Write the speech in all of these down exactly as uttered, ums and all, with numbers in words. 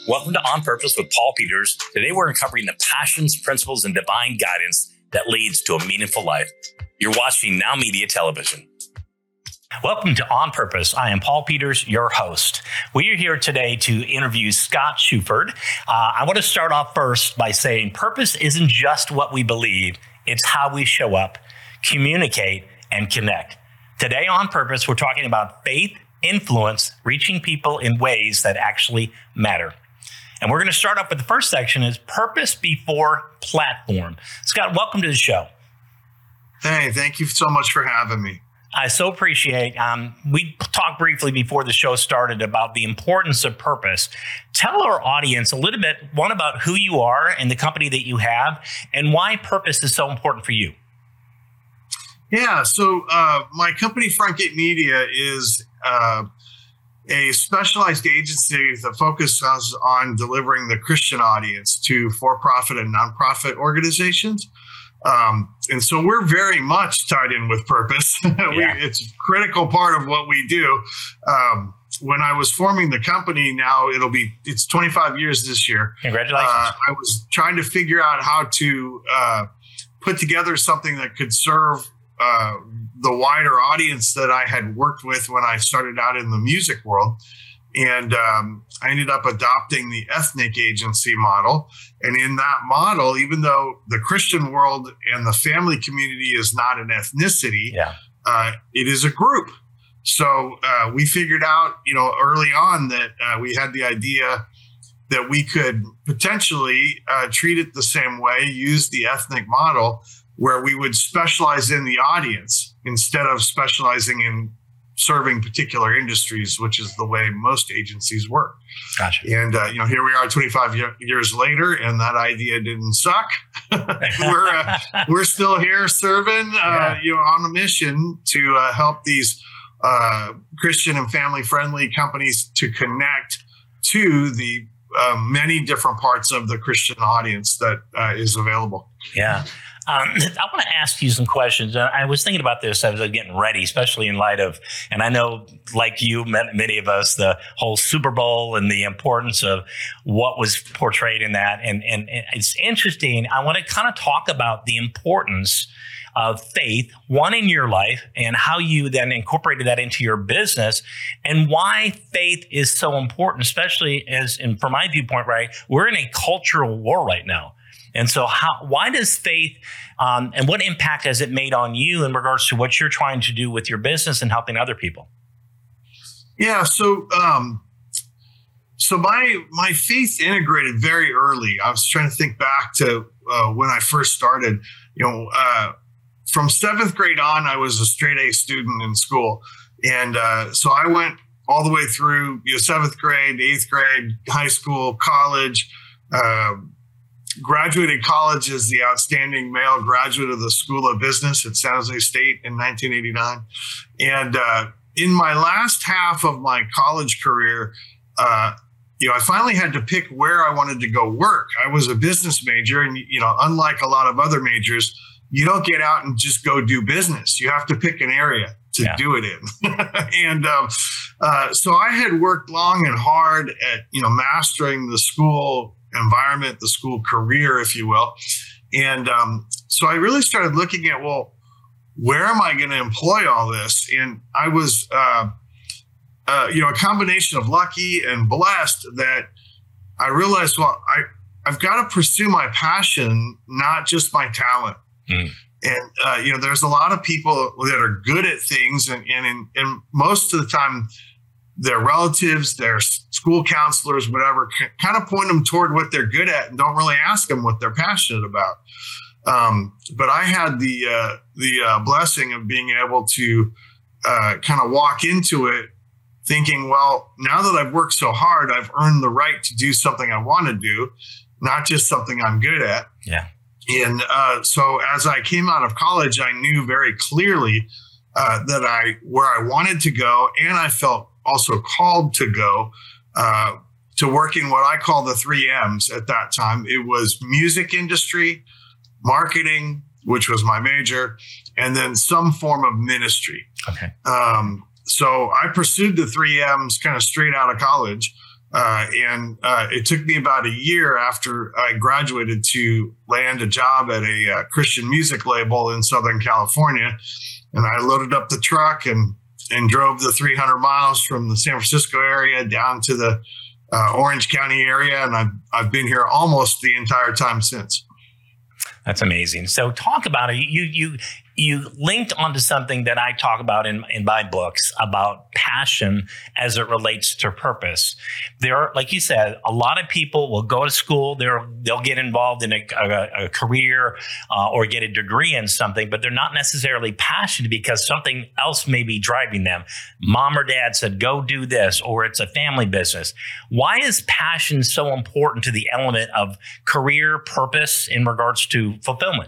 Welcome to On Purpose with Paul Peters. Today we're uncovering the passions, principles, and divine guidance that leads to a meaningful life. You're watching Now Media Television. Welcome to On Purpose. I am Paul Peters, your host. We are here today to interview Scott Shuford. Uh, I want to start off first by saying purpose isn't just what we believe, it's how we show up, communicate, and connect. Today on Purpose, we're talking about faith, influence, reaching people in ways that actually matter. And we're going to start off with the first section is purpose before platform. Scott, welcome to the show. Hey, thank you so much for having me. I so appreciate, um, we talked briefly before the show started about the importance of purpose. Tell our audience a little bit, one, about who you are and the company that you have and why purpose is so important for you. Yeah, so uh, my company, Frontgate Media, is uh, a specialized agency that focuses on delivering the Christian audience to for-profit and nonprofit organizations. Um, and so we're very much tied in with purpose. Yeah. we, it's a critical part of what we do. Um, when I was forming the company, now it'll be, it's twenty-five years this year. Congratulations. Uh, I was trying to figure out how to uh, put together something that could serve uh, the wider audience that I had worked with when I started out in the music world. And um, I ended up adopting the ethnic agency model. And in that model, even though the Christian world and the family community is not an ethnicity, yeah. uh, it is a group. So uh, we figured out, you know, early on that uh, we had the idea that we could potentially uh, treat it the same way, use the ethnic model, where we would specialize in the audience instead of specializing in serving particular industries, which is the way most agencies work. Gotcha. And, uh, you know, here we are twenty-five years later, and that idea didn't suck. we're uh, we're still here serving, uh, yeah. you know, on a mission to uh, help these uh, Christian and family-friendly companies to connect to the uh, many different parts of the Christian audience that uh, is available. Yeah. Um, I want to ask you some questions. Uh, I was thinking about this as I was getting ready, especially in light of, and I know like you, many of us, the whole Super Bowl and the importance of what was portrayed in that. And, and, and it's interesting. I want to kind of talk about the importance of faith, one in your life, and how you then incorporated that into your business, and why faith is so important, especially as, and from my viewpoint, right, we're in a cultural war right now. And so how, why does faith, um, and what impact has it made on you in regards to what you're trying to do with your business and helping other people? Yeah, so um, so my my faith integrated very early. I was trying to think back to uh, when I first started. You know, uh, from seventh grade on, I was a straight A student in school. And uh, so I went all the way through, you know, seventh grade, eighth grade, high school, college, uh, graduated college as the outstanding male graduate of the School of Business at San Jose State in nineteen eighty-nine. And uh, in my last half of my college career, uh, you know, I finally had to pick where I wanted to go work. I was a business major, and, you know, unlike a lot of other majors, you don't get out and just go do business. You have to pick an area to yeah. do it in. and um, uh, so I had worked long and hard at, you know, mastering the school environment, the school career, if you will. And um, so I really started looking at, well, where am I going to employ all this? And I was, uh, uh, you know, a combination of lucky and blessed that I realized, well, I, I've got to pursue my passion, not just my talent. Mm. And, uh, you know, there's a lot of people that are good at things. And, and, and most of the time, their relatives, their school counselors, whatever, kind of point them toward what they're good at and don't really ask them what they're passionate about. Um, but I had the uh, the uh, blessing of being able to uh, kind of walk into it thinking, well, now that I've worked so hard, I've earned the right to do something I want to do, not just something I'm good at. Yeah. And uh, so as I came out of college, I knew very clearly uh, that I where I wanted to go, and I felt also called to go uh, to working what I call the three M's at that time. It was music industry, marketing, which was my major, and then some form of ministry. Okay. Um, so I pursued the three M's kind of straight out of college. Uh, and uh, it took me about a year after I graduated to land a job at a uh, Christian music label in Southern California. And I loaded up the truck and and drove the three hundred miles from the San Francisco area down to the uh, Orange County area. And I've, I've been here almost the entire time since. That's amazing. So talk about it. You you you linked onto something that I talk about in, in my books about passion as it relates to purpose. There are, like you said, a lot of people will go to school, they're, they'll get involved in a, a, a career uh, or get a degree in something, but they're not necessarily passionate because something else may be driving them. Mom or dad said, go do this, or it's a family business. Why is passion so important to the element of career purpose in regards to fulfillment?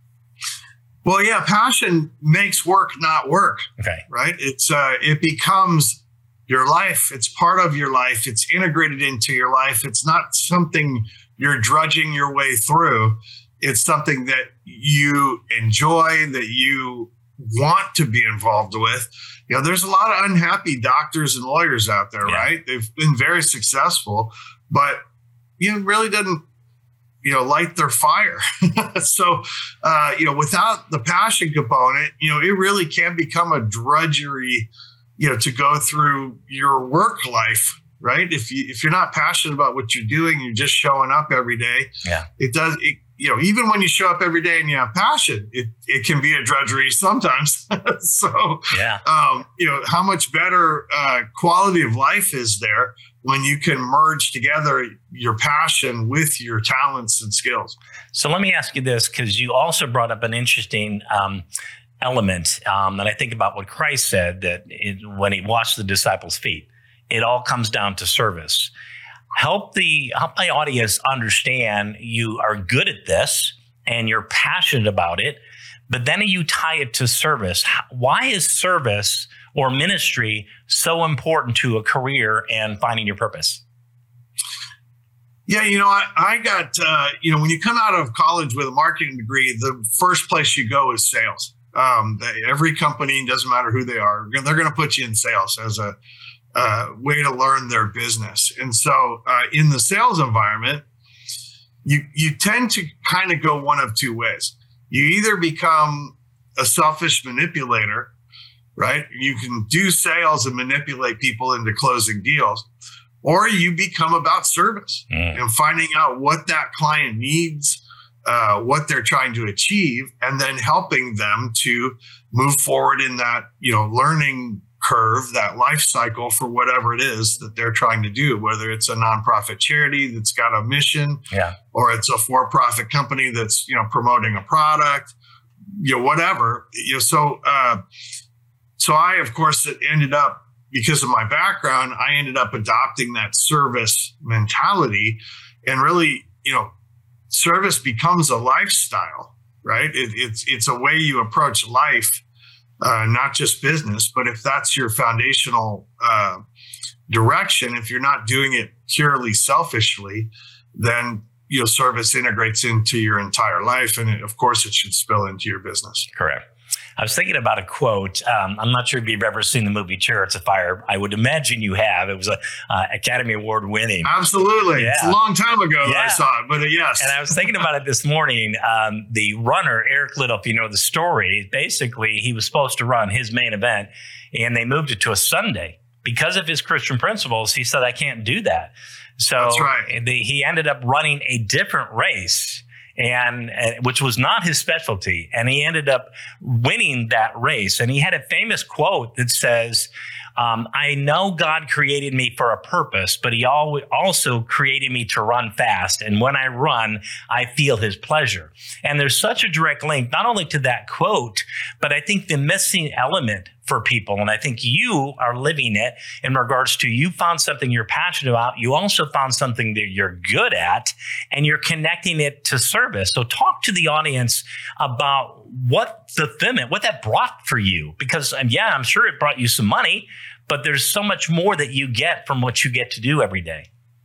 Well, yeah, passion makes work not work. Okay. Right? It's uh, it becomes your life. It's part of your life. It's integrated into your life. It's not something you're drudging your way through. It's something that you enjoy, that you want to be involved with. You know, there's a lot of unhappy doctors and lawyers out there, yeah. right? They've been very successful, but you know, really doesn't you know, light their fire. so, uh, you know, without the passion component, you know, it really can become a drudgery, you know, to go through your work life, right? If you, if you're not passionate about what you're doing, you're just showing up every day. Yeah. It does, it, you know, even when you show up every day and you have passion, it, it can be a drudgery sometimes. so, yeah. um, you know, how much better uh, quality of life is there when you can merge together your passion with your talents and skills. So let me ask you this, because you also brought up an interesting um, element. Um, and I think about what Christ said, that it, when he washed the disciples' feet, it all comes down to service. Help the help my audience understand you are good at this and you're passionate about it, but then you tie it to service. Why is service or ministry so important to a career and finding your purpose? Yeah, you know, I, I got, uh, you know, when you come out of college with a marketing degree, the first place you go is sales. Um, they, every company, doesn't matter who they are, they're going to put you in sales as a uh, way to learn their business. And so uh, in the sales environment, you you tend to kind of go one of two ways. You either become a selfish manipulator, right? You can do sales and manipulate people into closing deals, or you become about service mm. and finding out what that client needs, uh, what they're trying to achieve, and then helping them to move forward in that, you know, learning curve, that life cycle for whatever it is that they're trying to do, whether it's a nonprofit charity that's got a mission, yeah, or it's a for-profit company that's, you know, promoting a product, you know, whatever, you know, so, uh, so I, of course, ended up, because of my background, I ended up adopting that service mentality, and really, you know, service becomes a lifestyle, right? It, it's, it's a way you approach life. Uh, not just business, but if that's your foundational uh, direction, if you're not doing it purely selfishly, then, you know, service integrates into your entire life. And it, of course, it should spill into your business. Correct. I was thinking about a quote. Um, I'm not sure if you've ever seen the movie Chariots of Fire. I would imagine you have. It was a uh, Academy Award winning. Absolutely. Yeah. It's a long time ago yeah. that I saw it, but uh, yes. And I was thinking about it this morning. Um, the runner, Eric Liddell, if you know the story, basically he was supposed to run his main event and they moved it to a Sunday. Because of his Christian principles, he said, I can't do that. So That's right. the, he ended up running a different race. And, and which was not his specialty. And he ended up winning that race. And he had a famous quote that says, um, I know God created me for a purpose, but he al- also created me to run fast. And when I run, I feel his pleasure. And there's such a direct link, not only to that quote, but I think the missing element for people. And I think you are living it in regards to you found something you're passionate about. You also found something that you're good at, and you're connecting it to service. So talk to the audience about what fulfillment, what that brought for you. Because um, yeah, I'm sure it brought you some money, but there's so much more that you get from what you get to do every day.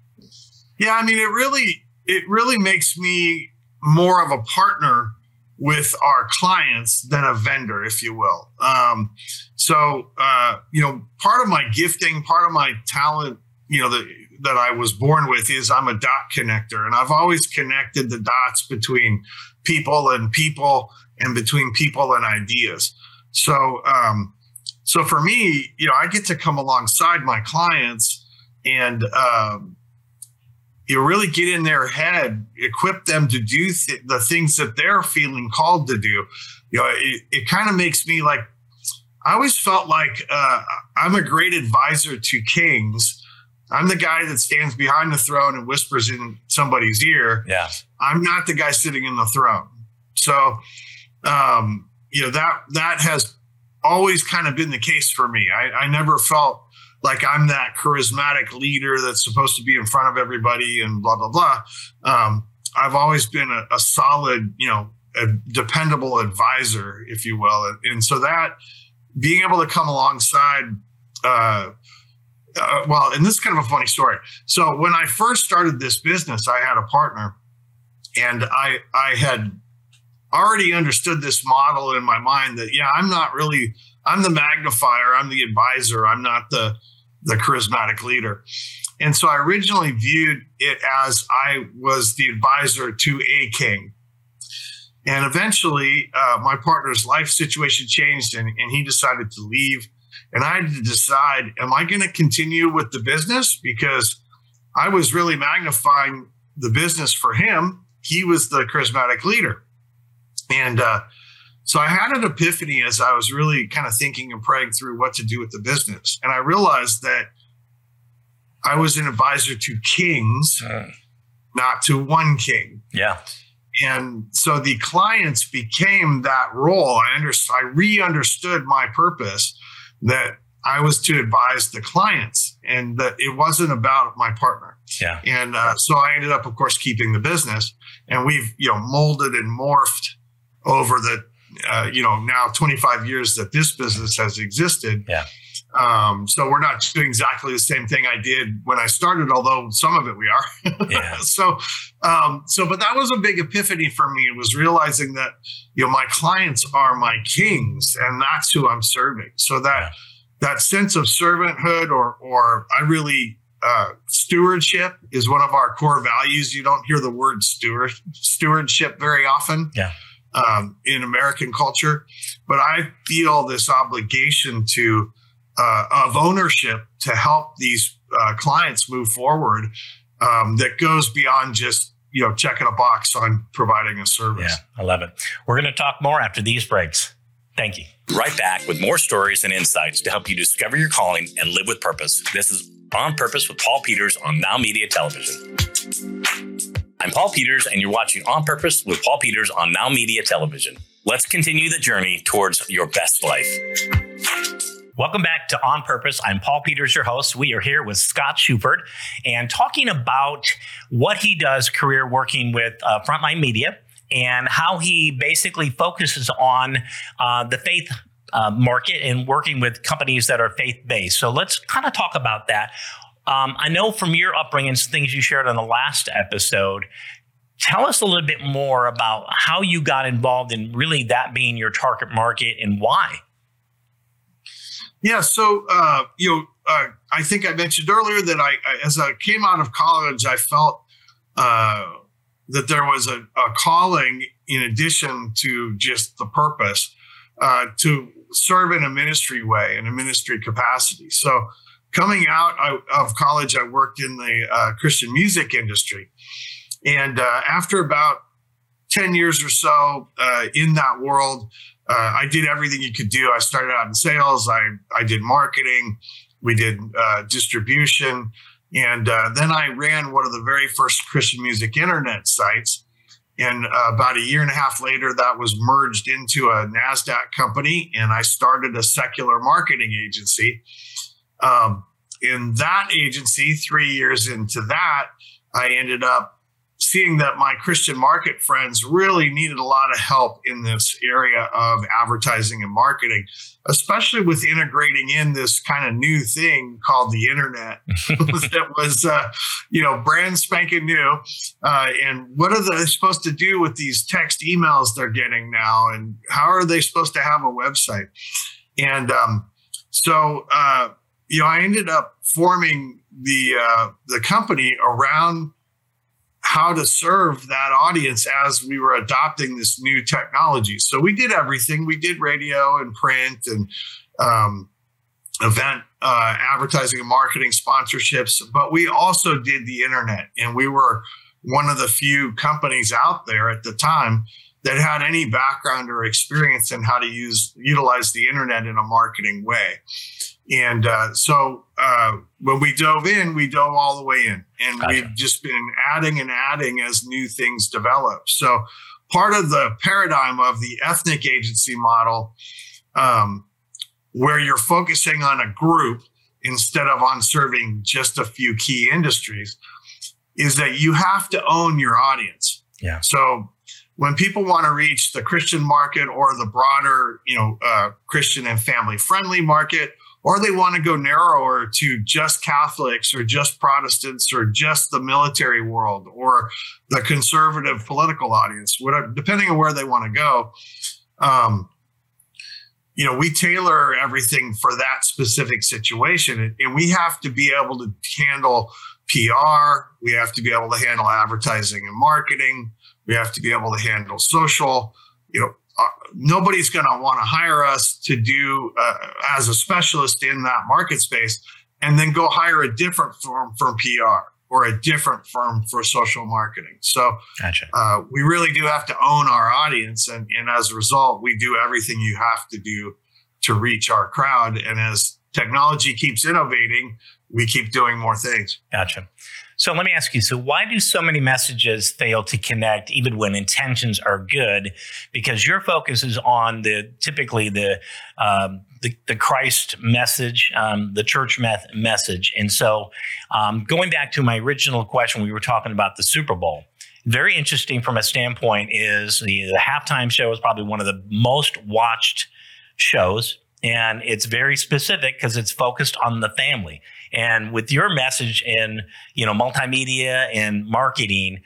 Yeah, I mean, it really, it really makes me more of a partner with our clients than a vendor, if you will. Um, so, uh, you know, part of my gifting, part of my talent, you know, the that I was born with is I'm a dot connector, and I've always connected the dots between people and people and between people and ideas. So, um, so for me, you know, I get to come alongside my clients and, um, you really get in their head, equip them to do th- the things that they're feeling called to do. You know, it, it kind of makes me like, I always felt like uh, I'm a great advisor to kings. I'm the guy that stands behind the throne and whispers in somebody's ear. Yeah. I'm not the guy sitting in the throne. So, um, you know, that, that has always kind of been the case for me. I, I never felt like I'm that charismatic leader that's supposed to be in front of everybody and blah, blah, blah. Um, I've always been a, a solid, you know, a dependable advisor, if you will. And, and so that being able to come alongside, uh, uh, well, and this is kind of a funny story. So when I first started this business, I had a partner, and I, I had already understood this model in my mind that, yeah, I'm not really, I'm the magnifier, I'm the advisor, I'm not the, the charismatic leader. And so I originally viewed it as I was the advisor to a king. And eventually uh, my partner's life situation changed, and, and he decided to leave. And I had to decide, am I going to continue with the business? Because I was really magnifying the business for him. He was the charismatic leader. And uh, so I had an epiphany as I was really kind of thinking and praying through what to do with the business. And I realized that I was an advisor to kings, uh, not to one king. Yeah. And so the clients became that role. I under, I re-understood my purpose, that I was to advise the clients, and that it wasn't about my partner. Yeah. And uh, so I ended up, of course, keeping the business, and we've, you know, molded and morphed over the, uh, you know, now twenty-five years that this business has existed. Yeah. Um, so we're not doing exactly the same thing I did when I started, although some of it we are. Yeah. so, um, so, but that was a big epiphany for me. It was realizing that, you know, my clients are my kings, and that's who I'm serving. So that, yeah. that sense of servanthood, or, or I really, uh, stewardship is one of our core values. You don't hear the word steward stewardship very often. Yeah. Um, in American culture, but I feel this obligation to, uh, of ownership to help these uh, clients move forward, um, that goes beyond just, you know, checking a box on providing a service. Yeah, I love it. We're going to talk more after these breaks. Thank you. Right back with more stories and insights to help you discover your calling and live with purpose. This is On Purpose with Paul Peters on Now Media Television. I'm Paul Peters, and you're watching On Purpose with Paul Peters on Now Media Television. Let's continue the journey towards your best life. Welcome back to On Purpose. I'm Paul Peters, your host. We are here with Scott Shuford and talking about what he does career working with uh, Frontline Media, and how he basically focuses on uh, the faith uh, market and working with companies that are faith-based. So let's kind of talk about that. Um, I know from your upbringing, some things you shared on the last episode. Tell us a little bit more about how you got involved in really that being your target market and why. Yeah, so uh, you know, uh, I think I mentioned earlier that I, I, as I came out of college, I felt uh, that there was a, a calling, in addition to just the purpose, uh, to serve in a ministry way, in a ministry capacity. So, coming out of college, I worked in the uh, Christian music industry, and uh, after about ten years or so uh, in that world, Uh, I did everything you could do. I started out in sales. I, I did marketing. We did uh, distribution. And uh, then I ran one of the very first Christian music internet sites. And uh, about a year and a half later, that was merged into a NASDAQ company. And I started a secular marketing agency. Um, in that agency, three years into that, I ended up seeing that my Christian market friends really needed a lot of help in this area of advertising and marketing, especially with integrating in this kind of new thing called the internet that was, uh, you know, brand spanking new. Uh, and what are they supposed to do with these text emails they're getting now? And how are they supposed to have a website? And um, so, uh, you know, I ended up forming the uh, the company around how to serve that audience as we were adopting this new technology. So we did everything. We did radio and print and um, event uh, advertising and marketing sponsorships, but we also did the internet. And we were one of the few companies out there at the time that had any background or experience in how to use utilize the internet in a marketing way. And uh, so uh, when we dove in, we dove all the way in, and gotcha. We've just been adding and adding as new things develop. So part of the paradigm of the ethnic agency model, um, where you're focusing on a group instead of on serving just a few key industries, is that you have to own your audience. Yeah. So when people want to reach the Christian market or the broader, you know, uh, Christian and family-friendly market, or they want to go narrower to just Catholics or just Protestants or just the military world or the conservative political audience, whatever, depending on where they want to go. Um, you know, we tailor everything for that specific situation, and we have to be able to handle P R. We have to be able to handle advertising and marketing. We have to be able to handle social, you know, Uh, nobody's going to want to hire us to do uh, as a specialist in that market space and then go hire a different firm for P R or a different firm for social marketing. So gotcha. uh, we really do have to own our audience. And, and as a result, we do everything you have to do to reach our crowd. And as technology keeps innovating, we keep doing more things. Gotcha. So let me ask you, so why do so many messages fail to connect even when intentions are good? Because your focus is on the typically the um, the, the Christ message, um, the church meth- message. And so um, going back to my original question, we were talking about the Super Bowl. Very interesting from a standpoint is the, the halftime show is probably one of the most watched shows. And it's very specific because it's focused on the family. And with your message in, you know, multimedia and marketing,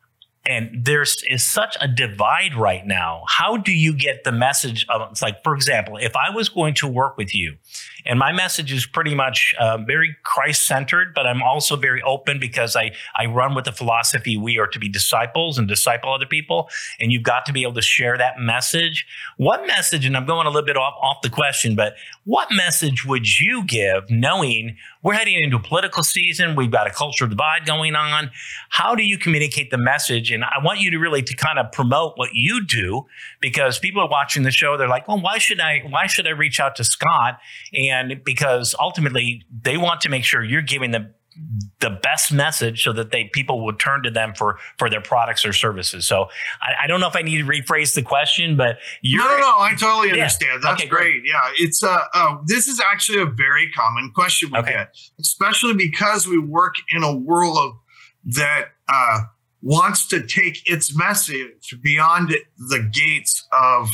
and there's is such a divide right now. How do you get the message of, it's like, for example, if I was going to work with you and my message is pretty much uh, very Christ-centered, but I'm also very open because I, I run with the philosophy we are to be disciples and disciple other people, and you've got to be able to share that message. What message, and I'm going a little bit off, off the question, but what message would you give knowing we're heading into a political season, we've got a cultural divide going on? How do you communicate the message? And I want you to really to kind of promote what you do, because people are watching the show. They're like, well, why should I, why should I reach out to Scott? And because ultimately they want to make sure you're giving them the best message so that they people would turn to them for, for their products or services. So I, I don't know if I need to rephrase the question, but you're. No, no, no, I totally yeah. understand. That's okay, great. great. Yeah, it's uh, uh, this is actually a very common question we okay. get, especially because we work in a world that uh, wants to take its message beyond the gates of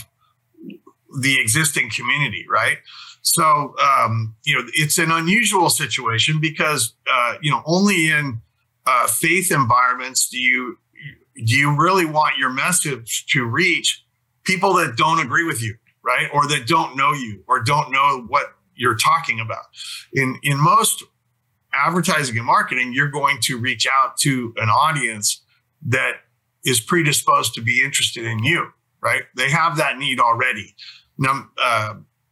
the existing community, right? So, um, you know, it's an unusual situation because, uh, you know, only in uh, faith environments do you do you really want your message to reach people that don't agree with you, right? Or that don't know you or don't know what you're talking about. In in most advertising and marketing, you're going to reach out to an audience that is predisposed to be interested in you, right? They have that need already. Now, uh,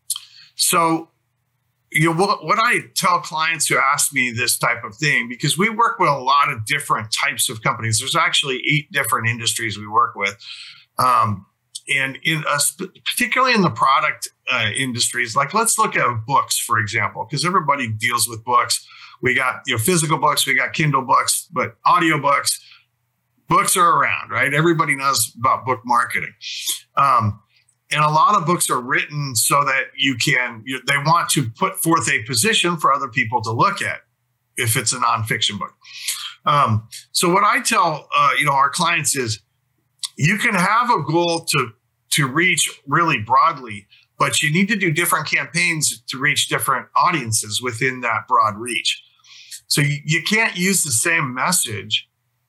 So, you know, what, what I tell clients who ask me this type of thing, because we work with a lot of different types of companies. There's actually eight different industries we work with. Um, and in a, particularly in the product uh, industries, like let's look at books, for example, because everybody deals with books. We got, you know, physical books, we got Kindle books, but audio books, books are around, right? Everybody knows about book marketing. Um, And a lot of books are written so that you can, you, they want to put forth a position for other people to look at if it's a nonfiction book. Um, so what I tell, uh, you know, our clients is you can have a goal to, to reach really broadly, but you need to do different campaigns to reach different audiences within that broad reach. So you, you can't use the same message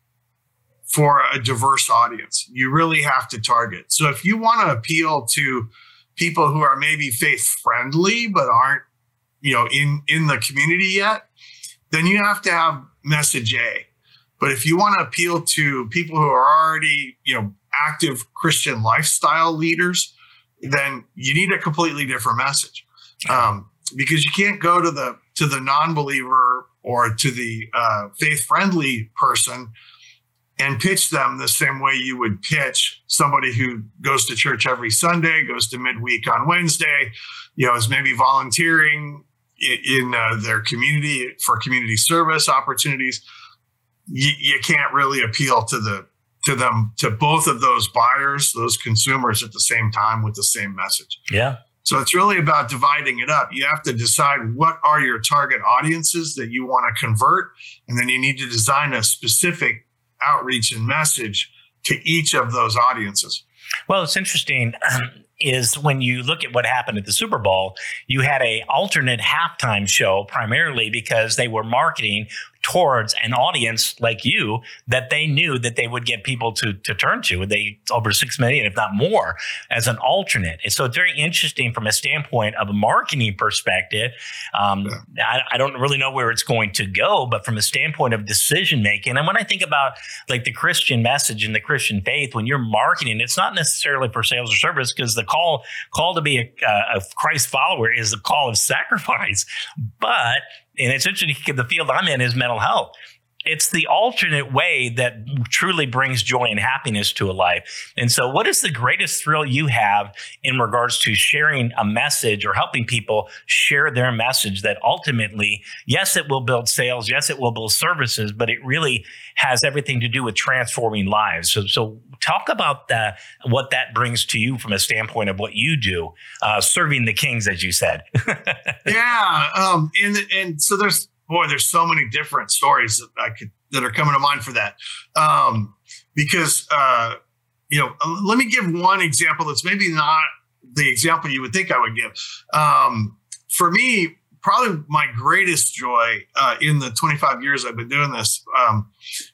for a diverse audience. You really have to target. So if you want to appeal to people who are maybe faith friendly, but aren't, you know, in, in the community yet, then you have to have message A. But if you want to appeal to people who are already, you know, active Christian lifestyle leaders, then you need a completely different message, um, because you can't go to the to the non-believer or to the uh, faith-friendly person and pitch them the same way you would pitch somebody who goes to church every Sunday, goes to midweek on Wednesday, you know, is maybe volunteering in, in uh, their community for community service opportunities. You, you can't really appeal to the to them to both of those buyers, those consumers at the same time with the same message. Yeah. So it's really about dividing it up. You have to decide what are your target audiences that you want to convert, and then you need to design a specific outreach and message to each of those audiences. Well, it's interesting um, is when you look at what happened at the Super Bowl, you had a alternate halftime show primarily because they were marketing towards an audience like you that they knew that they would get people to to turn to. They over six million, if not more, as an alternate. And so it's very interesting from a standpoint of a marketing perspective. Um, yeah. I, I don't really know where it's going to go, but from a standpoint of decision making, and when I think about like the Christian message and the Christian faith, when you're marketing, it's not necessarily for sales or service, because the call call to be a, a Christ follower is the call of sacrifice. But and it's interesting, the field I'm in is mental health. It's the alternate way that truly brings joy and happiness to a life. And so what is the greatest thrill you have in regards to sharing a message or helping people share their message that ultimately, yes, it will build sales, yes, it will build services, but it really has everything to do with transforming lives. So, so talk about the, what that brings to you from a standpoint of what you do, uh, serving the kings, as you said. yeah. Um, and, and so there's, boy, there's so many different stories that I could that are coming to mind for that. Um, because uh, you know, let me give one example that's maybe not the example you would think I would give. Um, for me, probably my greatest joy uh, in the twenty-five years I've been doing this um,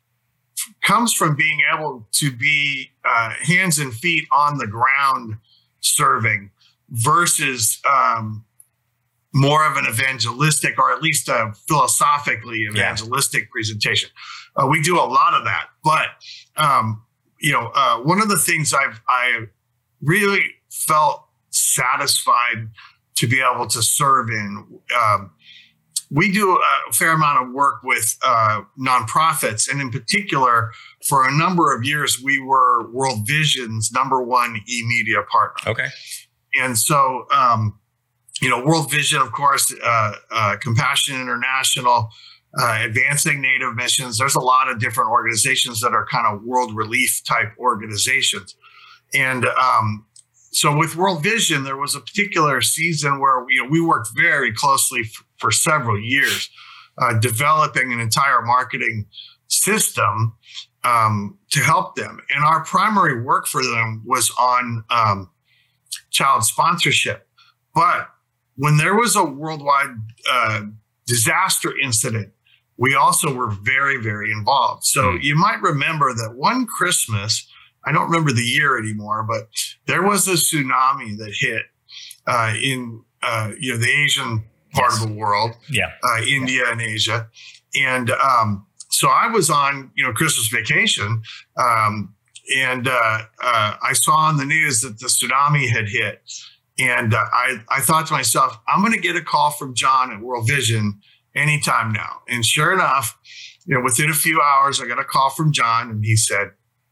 comes from being able to be uh, hands and feet on the ground serving versus um, more of an evangelistic, or at least a philosophically evangelistic yeah. presentation. Uh, we do a lot of that, but um, you know, uh, one of the things I've I really felt satisfied to be able to serve in. Um, we do a fair amount of work with uh, nonprofits, and in particular, for a number of years, we were World Vision's number one e-media partner. Okay, and so. Um, You know, World Vision, of course, uh, uh, Compassion International, uh, Advancing Native Missions. There's a lot of different organizations that are kind of world relief type organizations. And um, so with World Vision, there was a particular season where you know, we worked very closely f- for several years, uh, developing an entire marketing system um, to help them. And our primary work for them was on um, child sponsorship. But when there was a worldwide uh, disaster incident, we also were very, very involved. So mm. you might remember that one Christmas, I don't remember the year anymore, but there was a tsunami that hit uh, in uh, you know the Asian part yes. of the world, yeah, uh, India yeah. and Asia, and um, so I was on you know Christmas vacation, um, and uh, uh, I saw on the news that the tsunami had hit. And uh, I, I thought to myself, I'm going to get a call from John at World Vision anytime now. And sure enough, you know, within a few hours, I got a call from John, and he said,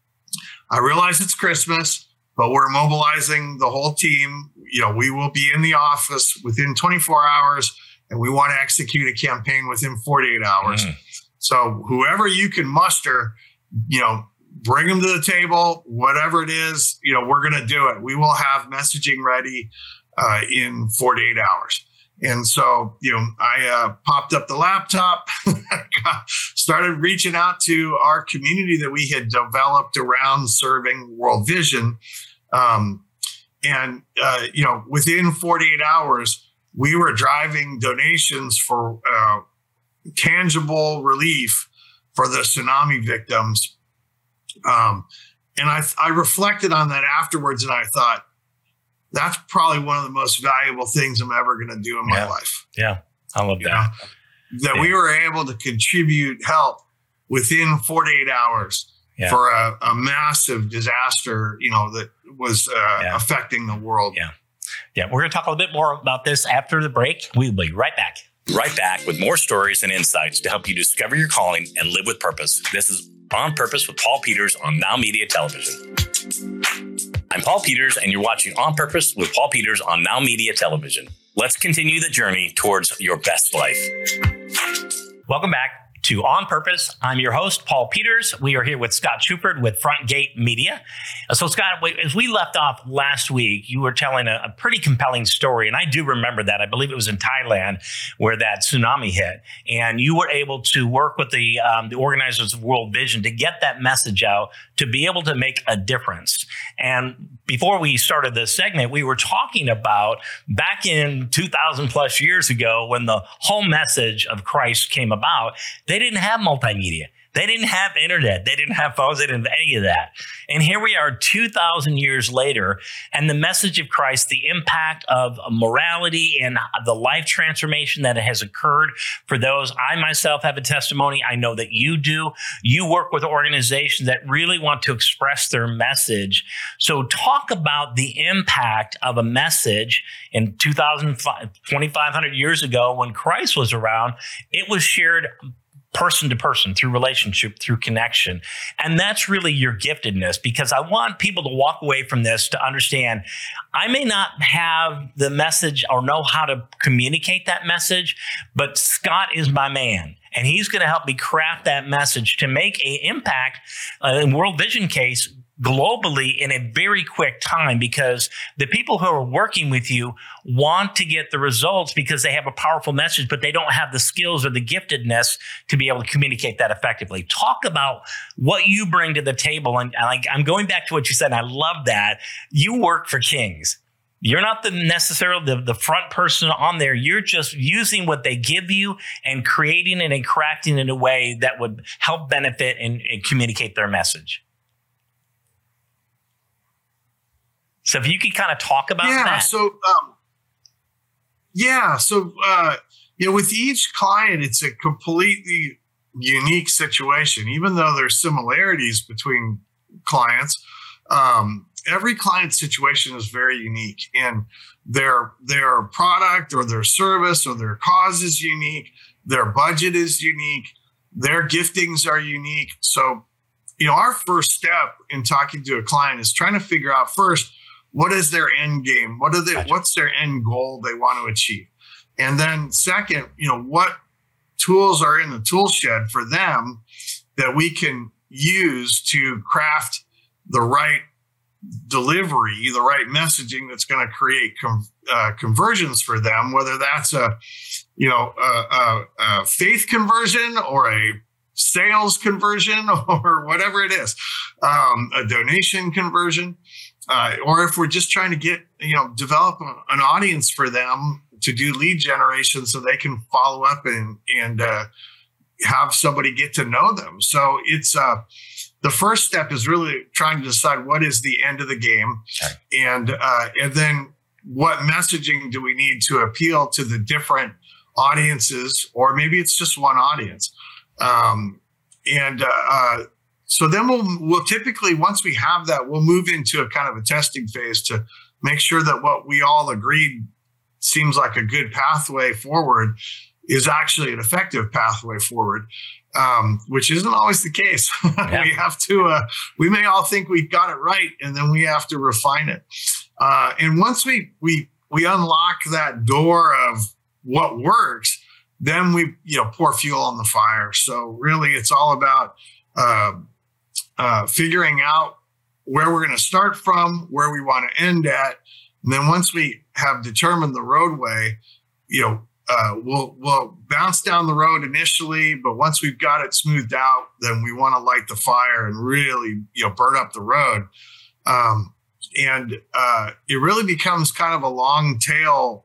I realize it's Christmas, but we're mobilizing the whole team. You know, we will be in the office within twenty-four hours, and we want to execute a campaign within forty-eight hours. Mm. So whoever you can muster, you know, bring them to the table, whatever it is, you know, we're going to do it. We will have messaging ready uh, in forty-eight hours. And so, you know, I uh, popped up the laptop, started reaching out to our community that we had developed around serving World Vision. Um, and, uh, you know, within forty-eight hours, we were driving donations for uh, tangible relief for the tsunami victims. Um, and I, I reflected on that afterwards, and I thought, that's probably one of the most valuable things I'm ever going to do in my yeah. life. Yeah. I love you that. that yeah. we were able to contribute help within forty-eight hours yeah. for a, a massive disaster, you know, that was uh, yeah. affecting the world. Yeah. Yeah. We're going to talk a little bit more about this after the break. We'll be right back. Right back with more stories and insights to help you discover your calling and live with purpose. This is On Purpose with Paul Peters on Now Media Television. I'm Paul Peters, and you're watching On Purpose with Paul Peters on Now Media Television. Let's continue the journey towards your best life. Welcome back to On Purpose. I'm your host, Paul Peters. We are here with Scott Shupert with Front Gate Media. So Scott, as we left off last week, you were telling a, a pretty compelling story. And I do remember that. I believe it was in Thailand where that tsunami hit. And you were able to work with the, um, the organizers of World Vision to get that message out, to be able to make a difference. And before we started this segment, we were talking about back in two thousand plus years ago when the whole message of Christ came about, they didn't have multimedia. They didn't have internet. They didn't have phones. They didn't have any of that. And here we are two thousand years later, and the message of Christ, the impact of morality and the life transformation that has occurred for those. I myself have a testimony. I know that you do. You work with organizations that really want to express their message. So talk about the impact of a message in two thousand, twenty-five hundred years ago when Christ was around. It was shared person to person, through relationship, through connection. And that's really your giftedness, because I want people to walk away from this to understand I may not have the message or know how to communicate that message, but Scott is my man. And he's going to help me craft that message to make an impact uh, in World Vision case globally in a very quick time, because the people who are working with you want to get the results because they have a powerful message, but they don't have the skills or the giftedness to be able to communicate that effectively. Talk about what you bring to the table. And, and I'm going back to what you said, and I love that. You work for kings. You're not the necessarily the, the front person on there. You're just using what they give you and creating it and crafting it in a way that would help benefit and, and communicate their message. So if you could kind of talk about yeah, that. So, um, yeah. So, uh, you know, with each client, it's a completely unique situation. Even though there's similarities between clients, um, every client situation is very unique, and their their product or their service or their cause is unique. Their budget is unique. Their giftings are unique. So, you know, our first step in talking to a client is trying to figure out first, what is their end game? What are they, Gotcha. What's their end goal they want to achieve? And then second, you know, what tools are in the tool shed for them that we can use to craft the right delivery, the right messaging that's going to create com- uh, conversions for them, whether that's a, you know, a, a, a faith conversion or a sales conversion or whatever it is, um, a donation conversion. Uh, or if we're just trying to get, you know, develop a, an audience for them to do lead generation so they can follow up and, and uh, have somebody get to know them. So it's uh, the first step is really trying to decide what is the end of the game. Okay. And, uh, and then what messaging do we need to appeal to the different audiences, or maybe it's just one audience. Um, and, uh, uh So then we'll, we'll typically, once we have that, we'll move into a kind of a testing phase to make sure that what we all agreed seems like a good pathway forward is actually an effective pathway forward, um, which isn't always the case. Yeah. We have to, uh, we may all think we've got it right, and then we have to refine it. Uh, and once we, we, we unlock that door of what works, then we, you know, pour fuel on the fire. So really it's all about, uh, Uh, figuring out where we're going to start from, where we want to end at. And then once we have determined the roadway, you know, uh, we'll, we'll bounce down the road initially, but once we've got it smoothed out, then we want to light the fire and really, you know, burn up the road. Um, and uh, it really becomes kind of a long tail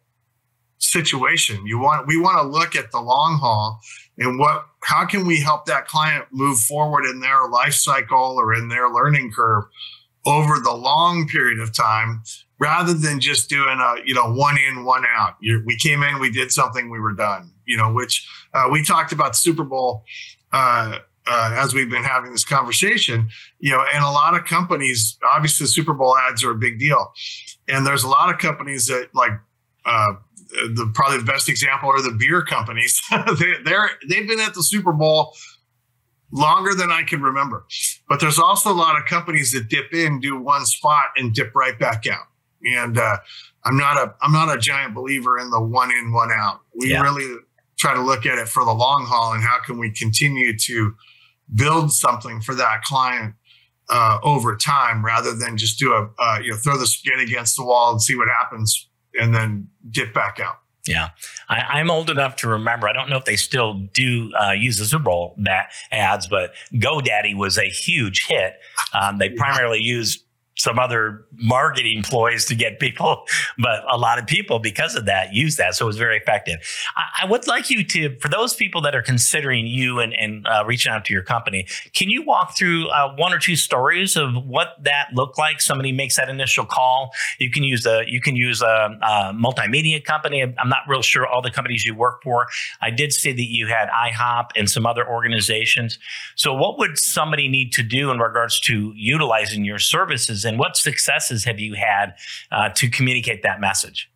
situation. You want, we want to look at the long haul and what, how can we help that client move forward in their life cycle or in their learning curve over the long period of time, rather than just doing a, you know, one in, one out. You're, we came in, we did something, we were done, you know, which uh, we talked about Super Bowl uh, uh, as we've been having this conversation, you know, and a lot of companies, obviously Super Bowl ads are a big deal. And there's a lot of companies that like, uh, the probably the best example are the beer companies. they, they're, they've been at the Super Bowl longer than I can remember. But there's also a lot of companies that dip in, do one spot, and dip right back out. And uh, I'm not a I'm not a giant believer in the one in, one out. We yeah. really try to look at it for the long haul, and how can we continue to build something for that client uh, over time, rather than just do a uh, you know throw the spaghetti against the wall and see what happens, and then dip back out. Yeah, I, I'm old enough to remember. I don't know if they still do uh, use the Super Bowl that ads, but GoDaddy was a huge hit. Um, they primarily used some other marketing ploys to get people, but a lot of people, because of that, use that. So it was very effective. I, I would like you to, for those people that are considering you and, and uh, reaching out to your company, can you walk through uh, one or two stories of what that looked like? Somebody makes that initial call. You can use a, you can use a, a multimedia company. I'm not real sure all the companies you work for. I did see that you had IHOP and some other organizations. So what would somebody need to do in regards to utilizing your services? And what successes have you had uh, to communicate that message?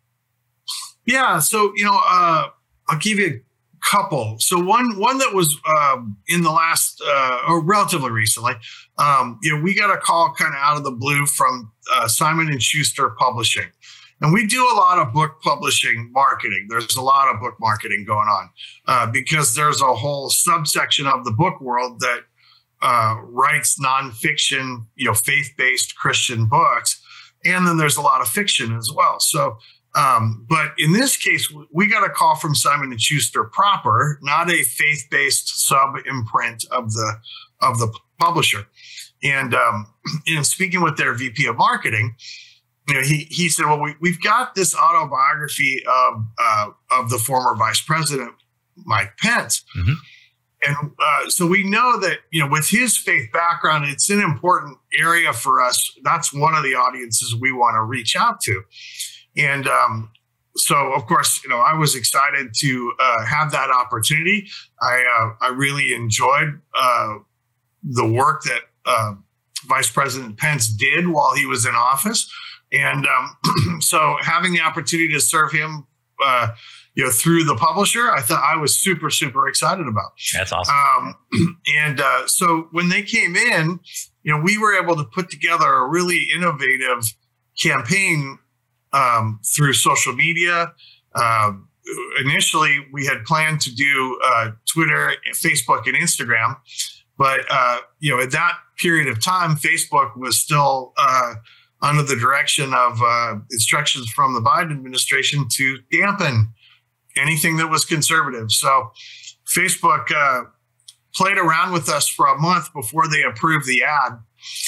Yeah, so you know, uh, I'll give you a couple. So one one that was um, in the last uh, or relatively recently, um, you know, we got a call kind of out of the blue from uh, Simon and Schuster Publishing, and we do a lot of book publishing marketing. There's a lot of book marketing going on uh, because there's a whole subsection of the book world that Uh, writes nonfiction, you know, faith-based Christian books. And then there's a lot of fiction as well. So, um, but in this case, we got a call from Simon and Schuster proper, not a faith-based sub-imprint of the, of the publisher. And um, in speaking with their V P of marketing, you know, he, he said, well, we, we've got this autobiography of, uh, of the former vice president, Mike Pence. Mm-hmm. And uh, so we know that, you know, with his faith background, it's an important area for us. That's one of the audiences we want to reach out to. And um, so, of course, you know, I was excited to uh, have that opportunity. I uh, I really enjoyed uh, the work that uh, Vice President Pence did while he was in office. And um, so having the opportunity to serve him uh you know, through the publisher, I thought I was super, super excited about. That's awesome. Um, and uh, so when they came in, you know, we were able to put together a really innovative campaign um, through social media. Uh, initially, we had planned to do uh, Twitter, Facebook, and Instagram. But, uh, you know, at that period of time, Facebook was still uh, under the direction of uh, instructions from the Biden administration to dampen anything that was conservative. So Facebook uh, played around with us for a month before they approved the ad.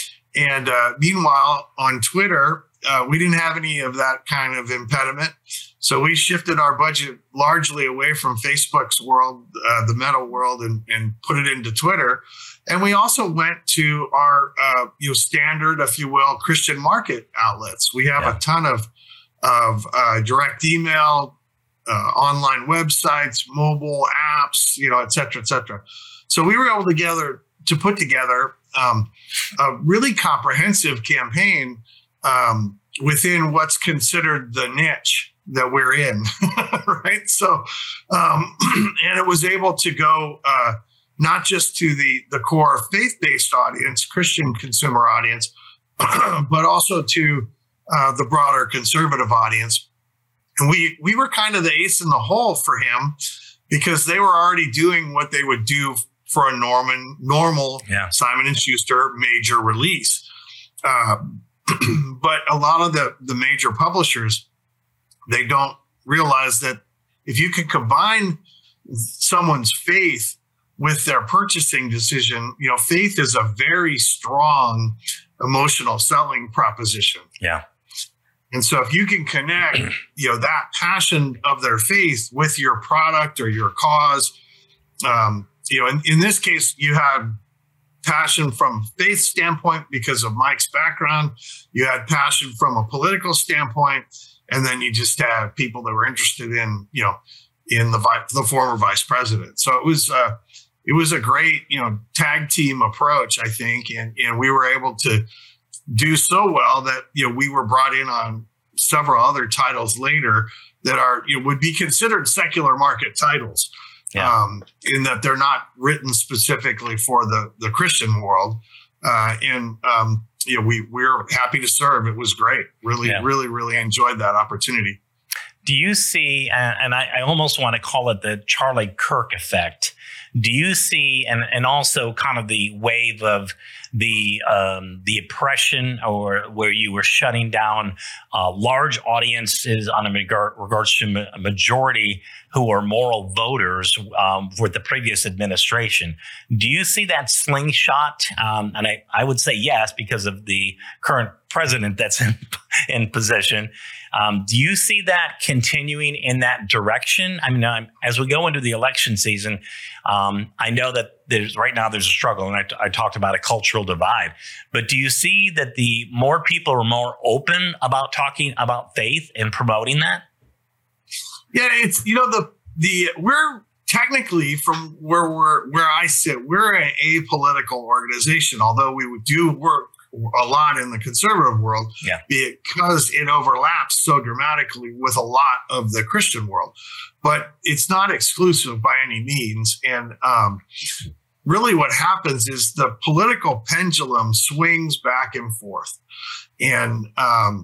And uh, meanwhile, on Twitter, uh, we didn't have any of that kind of impediment. So we shifted our budget largely away from Facebook's world, uh, the Meta world, and, and put it into Twitter. And we also went to our uh, you know, standard, if you will, Christian market outlets. We have yeah. a ton of, of uh, direct email, Uh, online websites, mobile apps, you know, et cetera, et cetera. So we were able to gather to put together um, a really comprehensive campaign um, within what's considered the niche that we're in, right? So, um, and it was able to go uh, not just to the the core faith-based audience, Christian consumer audience, but also to uh, the broader conservative audience. And we we were kind of the ace in the hole for him because they were already doing what they would do for a Norman, normal yeah. Simon and Schuster major release. Uh, but a lot of the, the major publishers, they don't realize that if you can combine someone's faith with their purchasing decision, you know, faith is a very strong emotional selling proposition. Yeah. And so if you can connect, you know, that passion of their faith with your product or your cause, um, you know, in, in this case, you had passion from faith standpoint because of Mike's background. You had passion from a political standpoint, and then you just had people that were interested in, you know, in the the former vice president. So it was uh, it was a great, you know, tag team approach, I think, and and we were able to do so well that, you know, we were brought in on several other titles later that are, you know, would be considered secular market titles. Yeah. Um, in that they're not written specifically for the, the Christian world. Uh, and, um, you know, we, we're happy to serve. It was great. Really, yeah. really, really enjoyed that opportunity. Do you see, and I, I almost want to call it the Charlie Kirk effect. Do you see, and, and also kind of the wave of the um, the oppression, or where you were shutting down uh, large audiences on a regard, regards to a majority who are moral voters um, with the previous administration? Do you see that slingshot? Um, and I, I would say yes, because of the current president that's in, in position. Um, do you see that continuing in that direction? I mean, um, as we go into the election season, um, I know that there's right now there's a struggle, and I, I talked about a cultural divide. But do you see that the more people are more open about talking about faith and promoting that? Yeah, it's, you know, the the we're technically, from where we're where I sit, we're an apolitical organization, although we would do work a lot in the conservative world, yeah. because it overlaps so dramatically with a lot of the Christian world. But it's not exclusive by any means. And um, really what happens is the political pendulum swings back and forth. And um,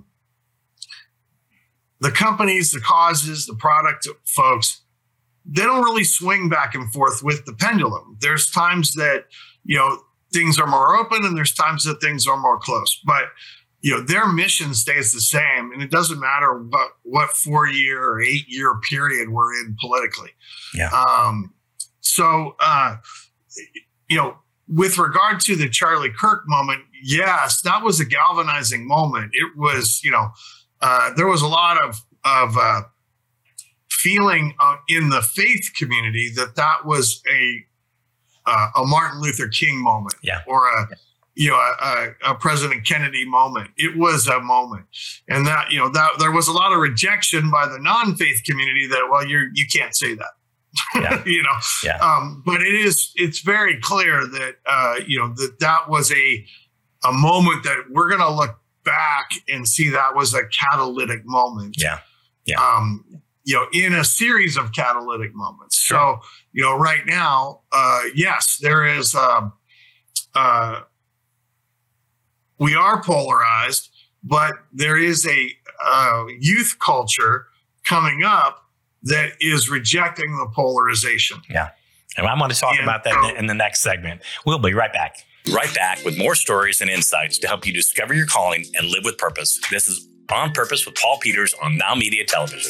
the companies, the causes, the product folks, they don't really swing back and forth with the pendulum. There's times that, you know, things are more open, and there's times that things are more close. But, you know, their mission stays the same, and it doesn't matter what, what four-year or eight-year period we're in politically. Yeah. Um, so, uh, you know, with regard to the Charlie Kirk moment, yes, that was a galvanizing moment. It was, you know, uh, there was a lot of of uh, feeling uh, in the faith community that that was a Uh, a Martin Luther King moment, yeah. or a, you know, a, a President Kennedy moment. It was a moment, and that, you know, that there was a lot of rejection by the non-faith community that, well, you're you can't say that, yeah. you know. Yeah. Um, but it is it's very clear that uh, you know that that was a a moment that we're going to look back and see that was a catalytic moment. Yeah. Yeah. Um, you know, in a series of catalytic moments. Sure. So, you know, right now, uh, yes, there is, um, uh, we are polarized, but there is a uh, youth culture coming up that is rejecting the polarization. Yeah. And I want to talk and, about that so, in the next segment. We'll be right back. Right back with more stories and insights to help you discover your calling and live with purpose. This is On Purpose with Paul Peters on Now Media Television.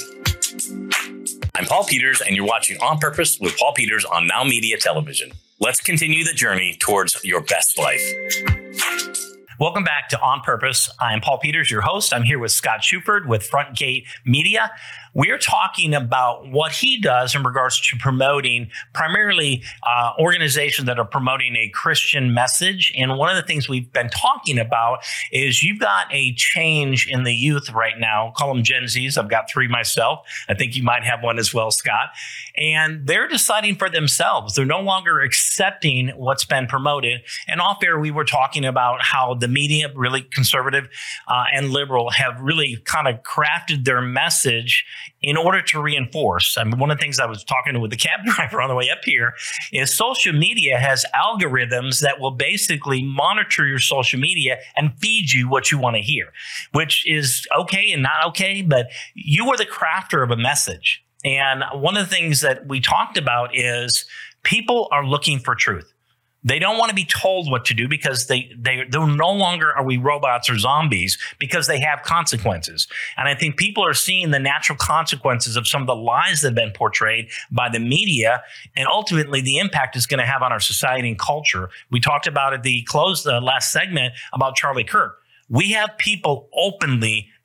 I'm Paul Peters, and you're watching On Purpose with Paul Peters on Now Media Television. Let's continue the journey towards your best life. Welcome back to On Purpose. I'm Paul Peters, your host. I'm here with Scott Shuford with Front Gate Media. We're talking about what he does in regards to promoting primarily uh, organizations that are promoting a Christian message. And one of the things we've been talking about is you've got a change in the youth right now. Call them Gen Zs. I've got three myself. I think you might have one as well, Scott. And they're deciding for themselves. They're no longer accepting what's been promoted. And off air, we were talking about how the media, really conservative uh, and liberal, have really kind of crafted their message in order to reinforce. I mean, one of the things I was talking with the cab driver on the way up here is social media has algorithms that will basically monitor your social media and feed you what you want to hear, which is okay and not okay, but you are the crafter of a message. And one of the things that we talked about is people are looking for truth. They don't want to be told what to do because they, they, they're no longer are we robots or zombies, because they have consequences. And I think people are seeing the natural consequences of some of the lies that have been portrayed by the media, and ultimately the impact is going to have on our society and culture. We talked about at the close, the last segment, about Charlie Kirk. We have people openly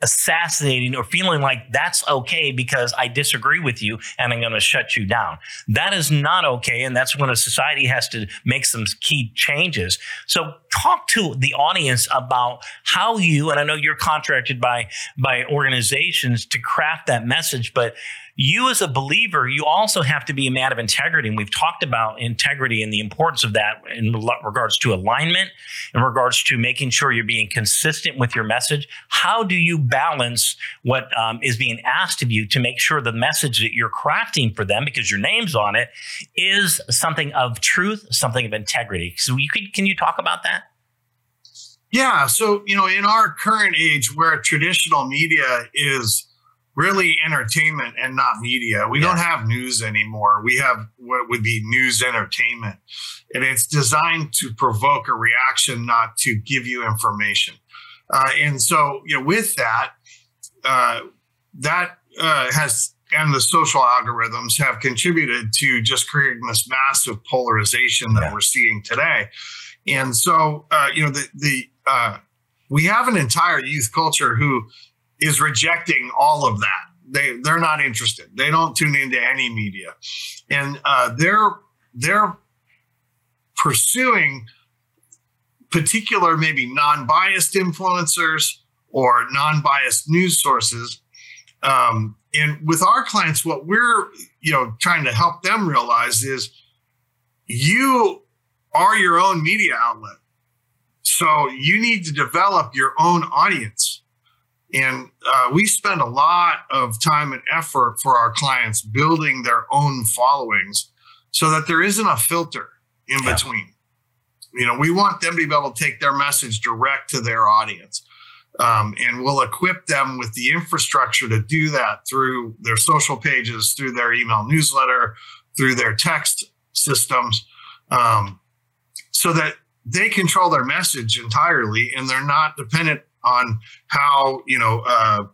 assassinating or feeling like that's okay because I disagree with you and I'm going to shut you down. That is not okay. And that's when a society has to make some key changes. So talk to the audience about how you, and I know you're contracted by, by organizations to craft that message, but you as a believer, you also have to be a man of integrity. And we've talked about integrity and the importance of that in regards to alignment, in regards to making sure you're being consistent with your message. How do you balance what um, is being asked of you to make sure the message that you're crafting for them, because your name's on it, is something of truth, something of integrity? So you could, can you talk about that? Yeah. So, you know, in our current age where traditional media is really entertainment and not media. We yeah. don't have news anymore. We have what would be news entertainment. And it's designed to provoke a reaction, not to give you information. Uh, and so, you know, with that, uh, that uh, has, and the social algorithms have contributed to just creating this massive polarization that yeah. we're seeing today. And so, uh, you know, the, the uh, we have an entire youth culture who is rejecting all of that. They they're not interested. They don't tune into any media, and uh, they're they're pursuing particular maybe non-biased influencers or non-biased news sources. Um, and with our clients, what we're you know trying to help them realize is you are your own media outlet, so you need to develop your own audience. And uh, we spend a lot of time and effort for our clients building their own followings so that there isn't a filter in yeah. between. You know, we want them to be able to take their message direct to their audience. Um, and we'll equip them with the infrastructure to do that through their social pages, through their email newsletter, through their text systems, um, so that they control their message entirely and they're not dependent on how, you know, uh,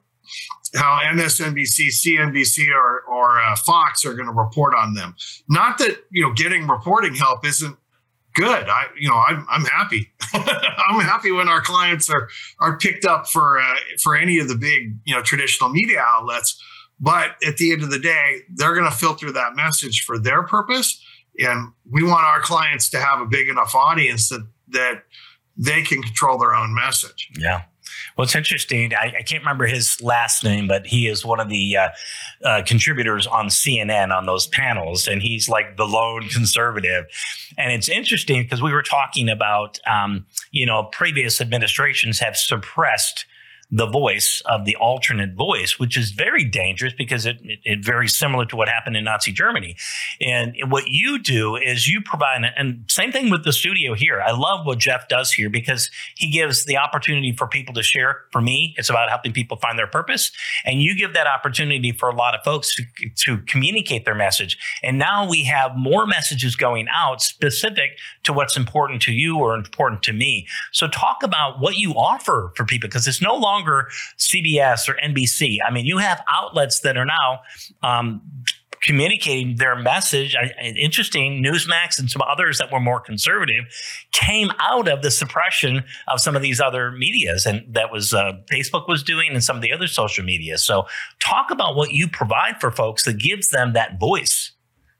how M S N B C, C N B C, or, or uh, Fox are going to report on them. Not that, you know, getting reporting help isn't good. I, you know, I'm, I'm happy. I'm happy when our clients are, are picked up for, uh, for any of the big, you know, traditional media outlets. But at the end of the day, they're going to filter that message for their purpose. And we want our clients to have a big enough audience that, that they can control their own message. Yeah. Well, it's interesting. I, I can't remember his last name, but he is one of the uh, uh, contributors on C N N on those panels, and he's like the lone conservative. And it's interesting because we were talking about, um, you know, previous administrations have suppressed the voice of the alternate voice, which is very dangerous because it, it, it very similar to what happened in Nazi Germany. And what you do is you provide, and same thing with the studio here. I love what Jeff does here because he gives the opportunity for people to share. For me, it's about helping people find their purpose. And you give that opportunity for a lot of folks to, to communicate their message. And now we have more messages going out specific to what's important to you or important to me. So talk about what you offer for people, because it's no longer C B S or N B C. I mean, you have outlets that are now um, communicating their message. I, interesting, Newsmax and some others that were more conservative came out of the suppression of some of these other medias, and that was uh, Facebook was doing and some of the other social media. So talk about what you provide for folks that gives them that voice.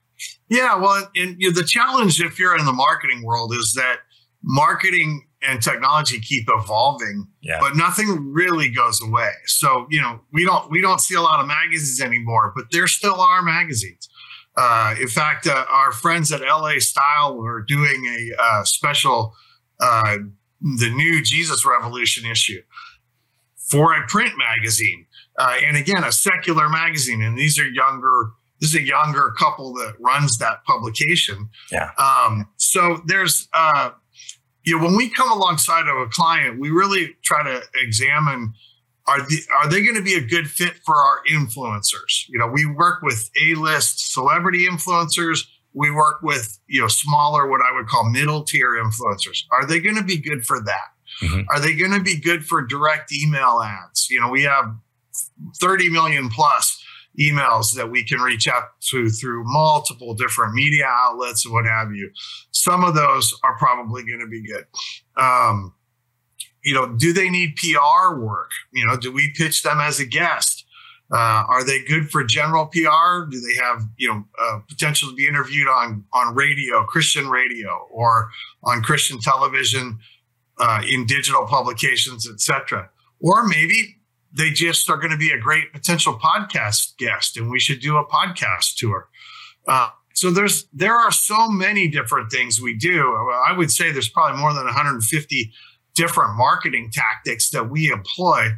Yeah, well, and you know, the challenge if you're in the marketing world is that marketing and technology keep evolving, yeah. but nothing really goes away. So, you know, we don't we don't see a lot of magazines anymore, but there still are magazines. Uh, in fact, uh, our friends at L A Style were doing a uh, special, uh, the new Jesus Revolution issue for a print magazine. Uh, and again, a secular magazine. And these are younger, this is a younger couple that runs that publication. Yeah. Um, so there's, uh, you know, when we come alongside of a client, we really try to examine, are the, are they going to be a good fit for our influencers? You know, we work with A-list celebrity influencers. We work with, you know, smaller, what I would call middle tier influencers. Are they going to be good for that? Mm-hmm. Are they going to be good for direct email ads? You know, we have thirty million plus emails that we can reach out to through multiple different media outlets and what have you. Some of those are probably going to be good. Um, you know, do they need P R work? You know, do we pitch them as a guest? Uh, are they good for general P R? Do they have, you know, uh, potential to be interviewed on, on radio, Christian radio, or on Christian television, uh, in digital publications, et cetera? Or maybe they just are going to be a great potential podcast guest, and we should do a podcast tour. Uh, so there's there are so many different things we do. I would say there's probably more than one hundred fifty different marketing tactics that we employ.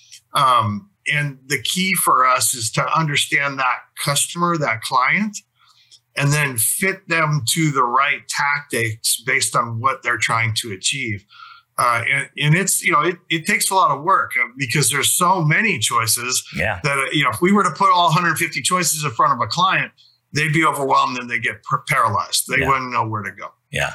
Um, and the key for us is to understand that customer, that client, and then fit them to the right tactics based on what they're trying to achieve. Uh, and, and it's, you know, it, it takes a lot of work because there's so many choices yeah. that, you know, if we were to put all one hundred fifty choices in front of a client, they'd be overwhelmed and they get paralyzed. They yeah. wouldn't know where to go. Yeah.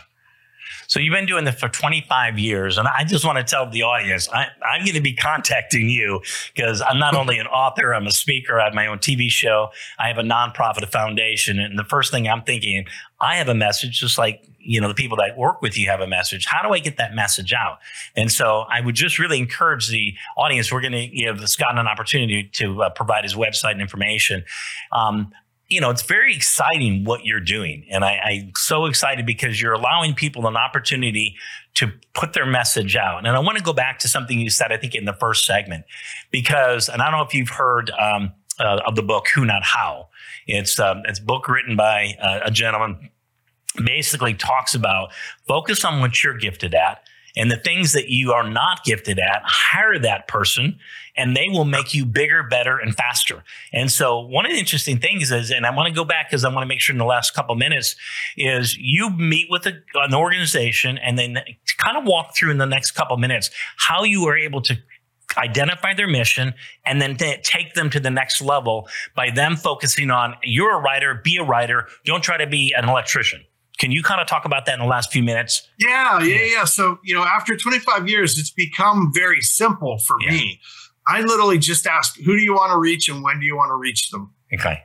So you've been doing this for twenty-five years, and I just want to tell the audience, I, I'm going to be contacting you because I'm not only an author, I'm a speaker, I have my own T V show, I have a nonprofit, a foundation, and the first thing I'm thinking, I have a message just like, you know, the people that work with you have a message. How do I get that message out? And so I would just really encourage the audience. We're going to give Scott an opportunity to uh, provide his website and information. Um, You know, it's very exciting what you're doing. And I, I'm so excited because you're allowing people an opportunity to put their message out. And I want to go back to something you said, I think, in the first segment, because, and I don't know if you've heard um, uh, of the book, Who Not How. It's, um, it's a book written by uh, a gentleman, basically talks about focus on what you're gifted at. And the things that you are not gifted at, hire that person and they will make you bigger, better, and faster. And so one of the interesting things is, and I want to go back because I want to make sure in the last couple of minutes, is you meet with a, an organization and then kind of walk through in the next couple of minutes how you are able to identify their mission and then t- take them to the next level by them focusing on, you're a writer, be a writer, don't try to be an electrician. Can you kind of talk about that in the last few minutes? Yeah, yeah, yeah. So, you know, after twenty-five years, it's become very simple for yeah. me. I literally just ask, who do you want to reach and when do you want to reach them? Okay.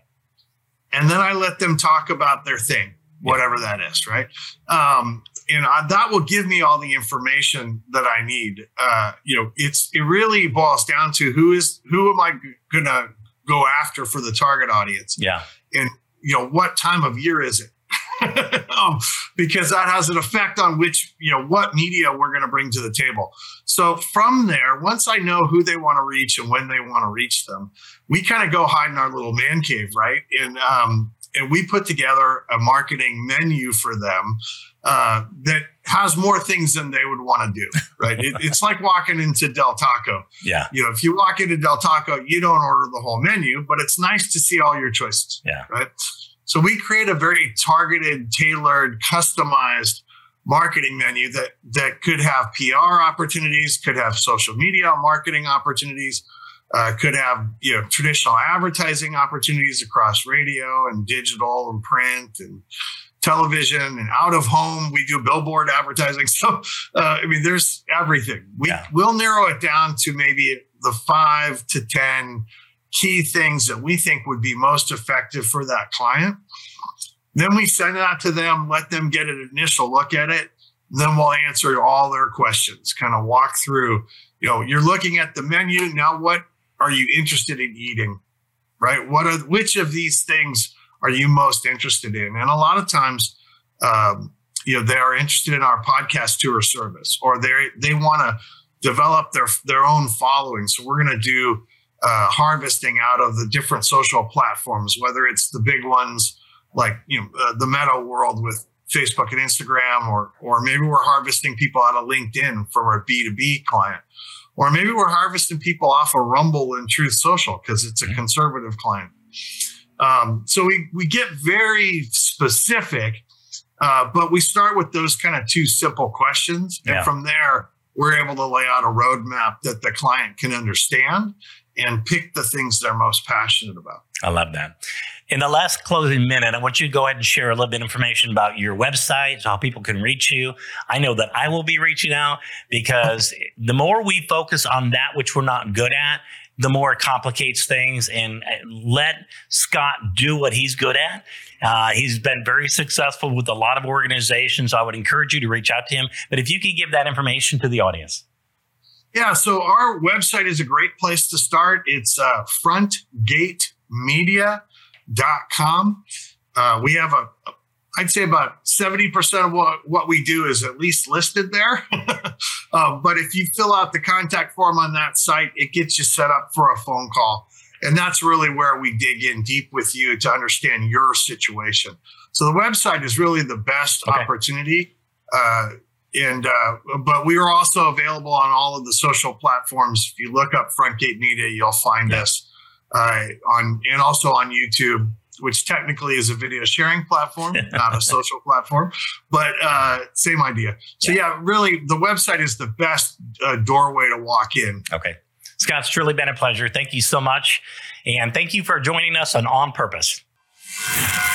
And then I let them talk about their thing, whatever yeah. that is, right? Um, and I, that will give me all the information that I need. Uh, you know, it's it really boils down to who is who am I going to go after for the target audience? Yeah. And, you know, what time of year is it? um, because that has an effect on which, you know, what media we're going to bring to the table. So from there, once I know who they want to reach and when they want to reach them, we kind of go hide in our little man cave, right? And um, and we put together a marketing menu for them uh, that has more things than they would want to do, right? it, it's like walking into Del Taco. Yeah. You know, if you walk into Del Taco, you don't order the whole menu, but it's nice to see all your choices. Yeah. Right. So we create a very targeted, tailored, customized marketing menu that that could have P R opportunities, could have social media marketing opportunities, uh, could have, you know, traditional advertising opportunities across radio and digital and print and television and out of home. We do billboard advertising. So, uh, I mean, there's everything. We, yeah. We'll narrow it down to maybe the five to ten key things that we think would be most effective for that client. Then we send it out to them, let them get an initial look at it. Then we'll answer all their questions, kind of walk through, you know, you're looking at the menu. Now, what are you interested in eating, right? What are, which of these things are you most interested in? And a lot of times, um, you know, they are interested in our podcast tour service, or they they want to develop their, their own following. So we're going to do Uh, harvesting out of the different social platforms, whether it's the big ones like, you know, uh, the meta world with Facebook and Instagram, or or maybe we're harvesting people out of LinkedIn from our B two B client, or maybe we're harvesting people off of Rumble and Truth Social because it's a mm-hmm. conservative client. Um, so we we get very specific, uh, but we start with those kind of two simple questions, and yeah. from there we're able to lay out a roadmap that the client can understand and pick the things they're most passionate about. I love that. In the last closing minute, I want you to go ahead and share a little bit of information about your website, so how people can reach you. I know that I will be reaching out because the more we focus on that which we're not good at, the more it complicates things, and let Scott do what he's good at. Uh, he's been very successful with a lot of organizations. I would encourage you to reach out to him. But if you could give that information to the audience. Yeah, so our website is a great place to start. It's uh, front gate media dot com. Uh, we have a, I'd say about seventy percent of what, what we do is at least listed there. uh, but if you fill out the contact form on that site, it gets you set up for a phone call. And that's really where we dig in deep with you to understand your situation. So the website is really the best okay. opportunity. Uh, and uh, but we are also available on all of the social platforms. If you look up Frontgate Media, you'll find yeah. us uh, on and also on YouTube, which technically is a video sharing platform, not a social platform, but uh, same idea. So yeah. yeah, really, the website is the best uh, doorway to walk in. Okay. Scott, it's truly been a pleasure. Thank you so much. And thank you for joining us on On Purpose.